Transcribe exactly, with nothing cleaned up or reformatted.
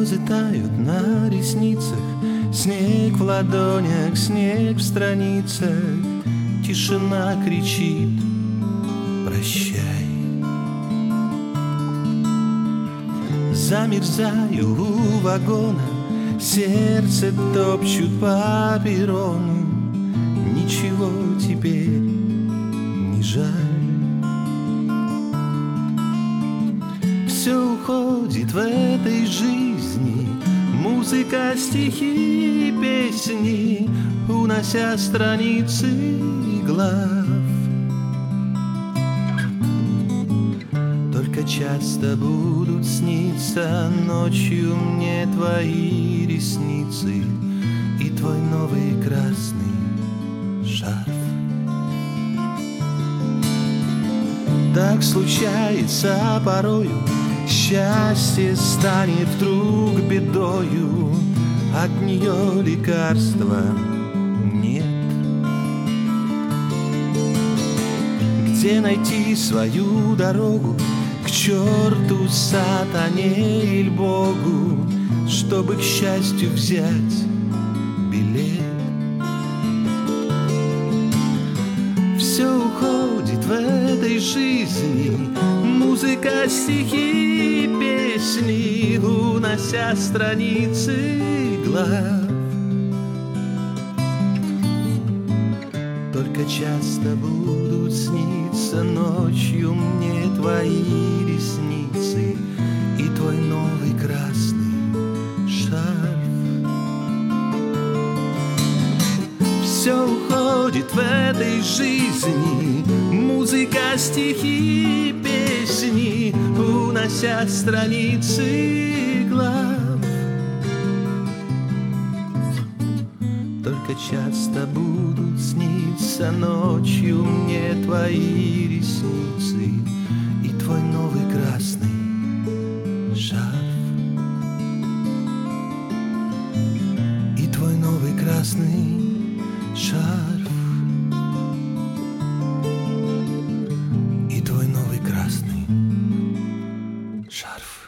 Слезы тают на ресницах, снег в ладонях, снег в страницах. Тишина кричит: прощай. Замерзаю у вагона, сердце топчут по перрону. Ничего теперь не жаль. Все уходит в этой жизни, музыка, стихи, песни, унося страницы глав. Только часто будут сниться ночью мне твои ресницы и твой новый красный шарф. Так случается порою, счастье станет вдруг бедою, от нее лекарства нет. Где найти свою дорогу к черту, сатане или Богу, чтобы к счастью взять билет? Все уходит в этой жизни, музыка, стихи, песни, унося страницы глав. Только часто будут сниться ночью мне твои ресницы и твой новый красный шарф. Все уходит в этой жизни, музыка, стихи, песни, унося страницы глав. Только часто будут сниться ночью мне твои ресницы и твой новый красный шарф. И твой новый красный шарф. И твой новый красный шарф.